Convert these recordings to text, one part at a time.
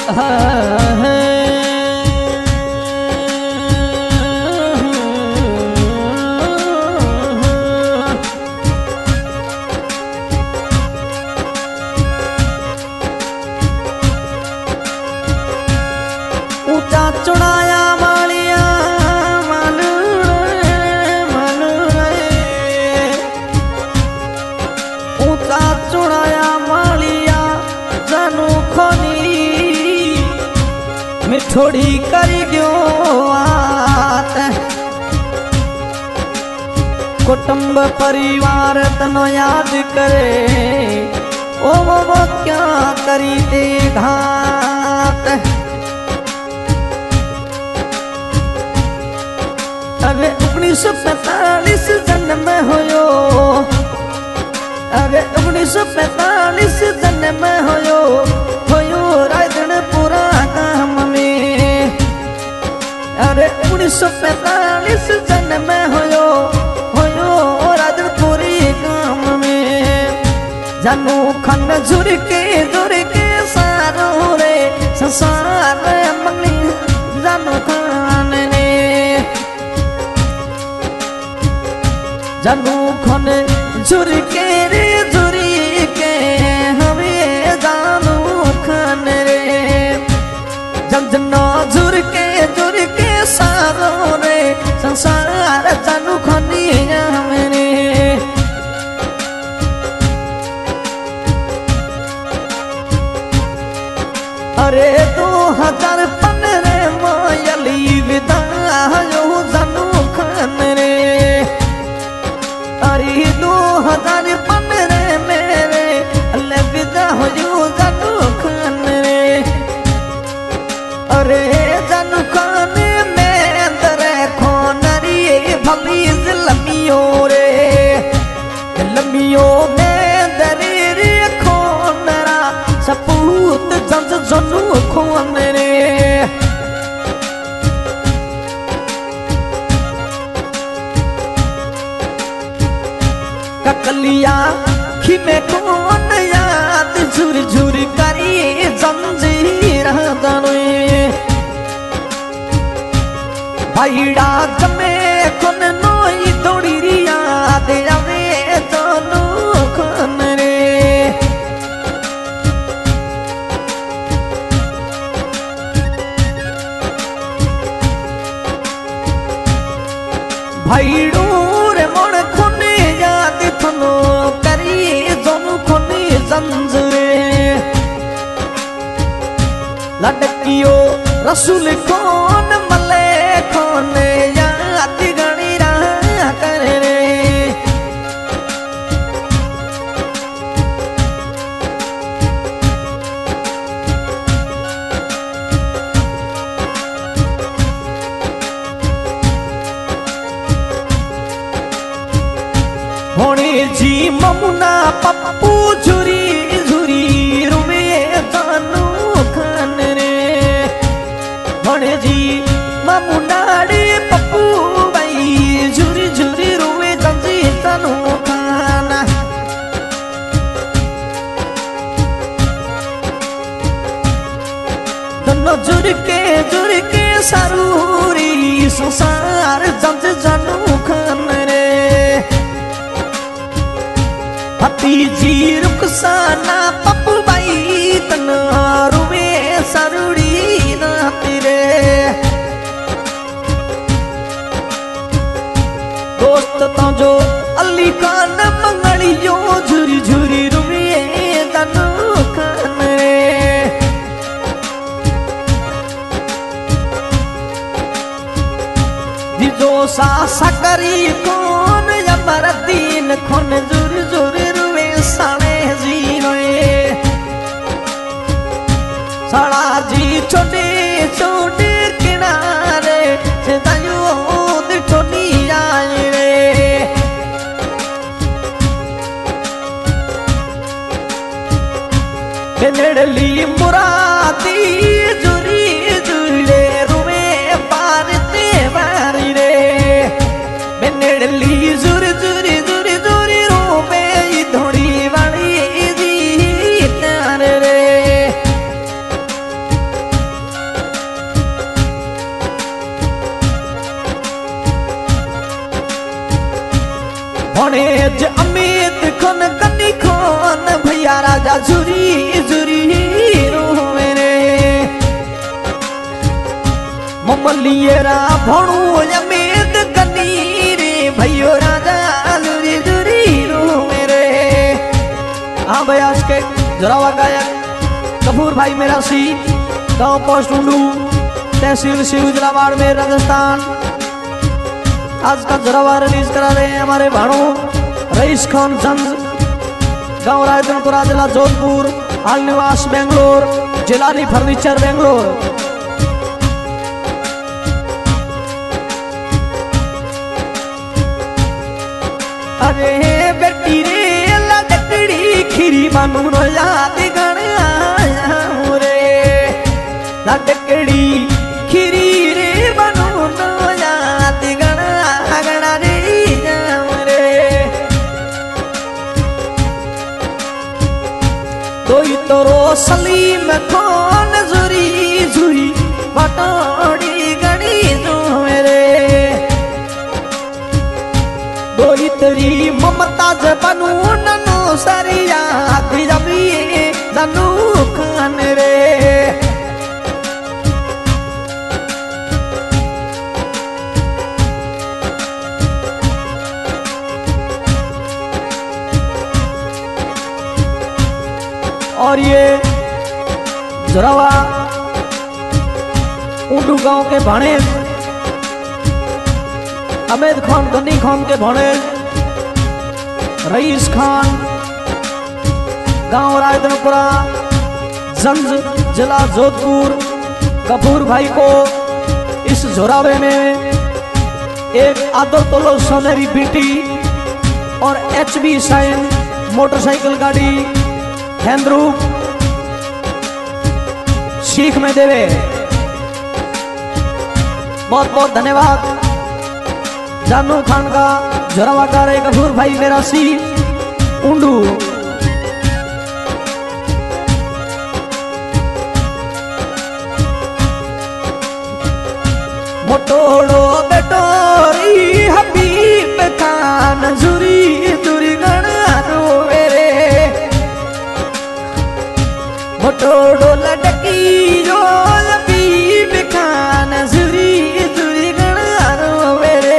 ऊंचा चढ़ाया मालिया मालू ऊंचा चढ़ाया मालिया जानू खोनी मिठोड़ी करी गयो आत कुटुंब परिवार तनो याद करे वो क्या करी दे घात अरे 1945 जन्म होयो अरे 1945 जन्म होयो रायधनपुरा गाम में अरे 1945 जन्म होयो रायधनपुरी गाम में जानू खन झुर के सारो रे संसार मंगली जानू खान ने जानू खन झुर के हमें जानू खान रे जंजना झुर के सारो रे संसार जानू खनी मेरे अरे 2015 मोयली विदा यो जानू खान रे अरे 2015 मेरे अलविदा हो जानू खान रे अरे जानू खान में अंदर खोनरी भली लमियो रे लमियो में दरी खोनरा सपूत जंज जनू खोन रे ककलिया खिमे कौन याद झुर झुर करी जंजीर दनोए भाईड़ा जमे खुन नोई दौड़ी याद आवे जानू खान रे भाईड़ू रे मोड़ खुने याद थनो करी जोनु खुने जंजरे लड़कियो रसूल कौन मले कौन याद गणी रहा करे रे होने जी ममुना पप्पू झुरी झुरी रुवे जानू खान रे होने जी ममुना रे पप्पू भाई झुरी झुरी रुवे जंजी जानू खान दोनों झुर के सारूरी संसार जंज जानू खान रे भतीजी रुखसाना पप्पू बाई तनारू में सरुड़ी नाती रे दोस्त तो जो अली खान मंगलियो झुरी झुरी रुवे जानू खान रे जिजो सा सकरी कौन यमर दीन खुन झुर झुर साने जी रोए साड़ा जी छोटे छोटे किनारे से दायूद छोटी आई रे बेनड़ली मुरादी जुरी जुले रुवे पारते बारी रे बेनड़ली जुर जुरी जुरी जुरी रुवे धोड़ी वाली जी तार रे दिया राजा झुरी झुरी मेरे ममलियरा भणु अमेद कनी रे भैयो राजा झुरी झुरी मेरे। हाँ भाई आज के जोरावा गायक कपूर भाई मेरा सी गांव पोस्ट उंडू तहसील शिव जिला बाड़मेर राजस्थान। आज का जोरावा रिलीज करा रहे हैं हमारे भाणु रईस खान जंज गांव रायधनपुरा जिला जोधपुर हाल निवास बेंगलोर जिलानी फर्नीचर बेंगलोर। अरे बेटी रे लकड़ी खीरी बनू नो याद गणा रे लकड़ी खीरी रे बनू नो याद गणा गणा रे दोई तोरो सलीम खान झुरी झुरी बटोड़ी गणी जो मेरे दोई तेरी ममताज बनू ननु सरिया जबी जनू खान रे। और ये जोरावा उंडू गांव के भाणे अमेद खान गनी खान के भाणे रईस खान गांव रायधनपुरा जंज जिला जोधपुर कपूर भाई को इस जोरावे में एक आदर तोलो सोनेरी बीटी और HB साइन मोटरसाइकिल गाड़ी हेंद्रू सीख में देवे। बहुत बहुत धन्यवाद जानू खान का जोरावा गा रहे कपूर भाई मेरा सी उंडू। मोटोड़ो बेटोरी हबीब खान झुरी झुरी गणा रे मोटोड़ो लड़की जो हबीब खान झुरी झुरी गणा रे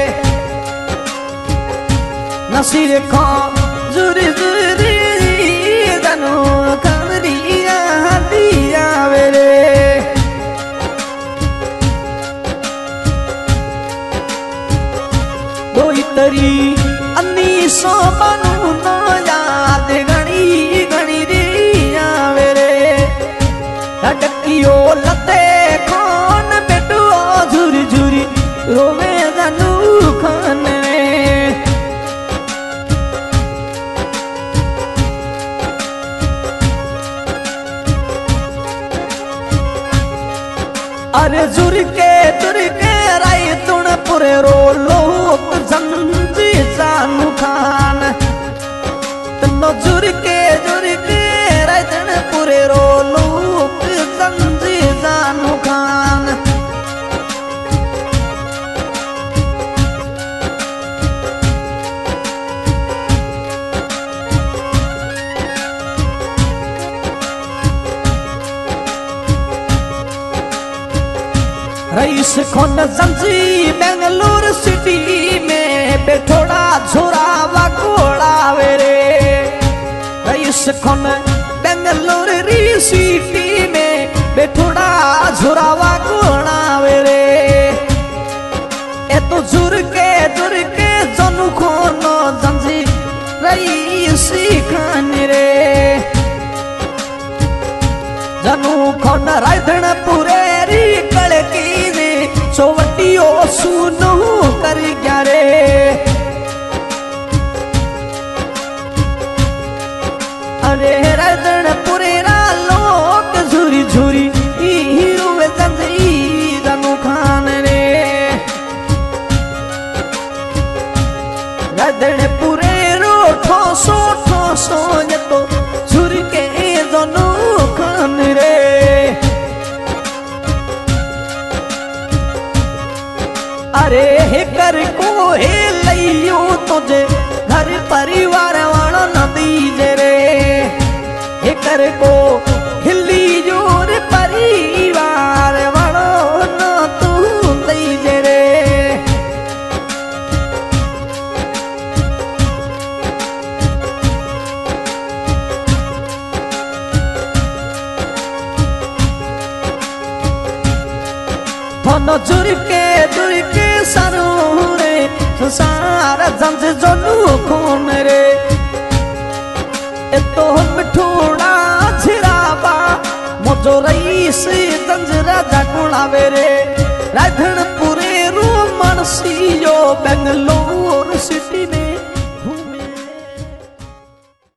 नसीर खान झुरी झुरी जनू खान दिया दिया रे। दोई तरी अन्नी सो बनू नो याद गणी गणी दिया मेरे लटकियो लते खान बेटू झुरी झुरी रोवे जनू खान रे। अरे झुर के राय तुण पुरे रो लोक जंजी जानू खान तनो झुर के राय तुण पुरे रो लोक जंजी जानू खान। रईस खान जंजी बेंगलोर सिटी में बेठोड़ा झोरावा घोड़ा वेरे रईस खान बेंगलोर री सिटी में बेठोड़ा झोरावा घोड़ा वेरे ए तो झुर के जनू खान जंजी रईस खान रे जनू खान रायधनपुरे री कड़की चौवटियो सुनू कर गया रे। अरे रायधनपुरे रा लोक झुरी झुरी हीरो जंजी जनू खान रे रायधनपुरे रो ठोसो तो झुर के जनू खान रे। अरे हे कर को हे लियो तुझे घर परिवार वालों न दीजे रे तेरे को हिली जोर परिवार वालो न तू दई जे रे थोनो जुरके सारू रे सारा जंज जोनू खून रे तो मिठूड़ा छिराबा मोजो रईस तंजरा जागुणा वे रे राधनपुरे रू मनसियो बेंगलुरु